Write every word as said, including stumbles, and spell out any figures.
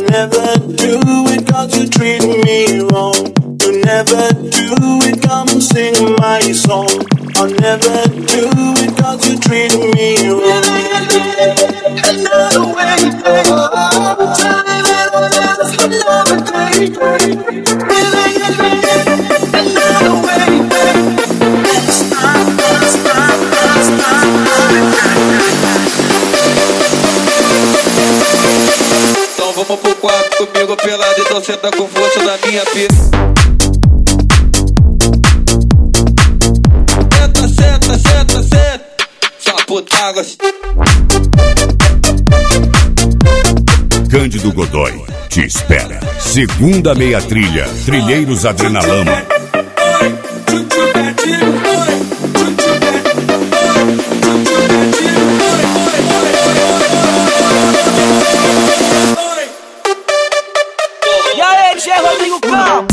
never do it cause you treat me wrong. You never do it, come sing my song. I'll never do it cause you treat me wrong. Another way, time another day. Another way, it's not, it's not, it's not. Então vamos pro quarto comigo pelado, então senta com força na minha pica. Senta, senta, senta, senta, só putáguas. Cândido Godoy te espera. Segunda meia trilha, Trilheiros Adrenalama. E aí, G. Rodrigo Cão?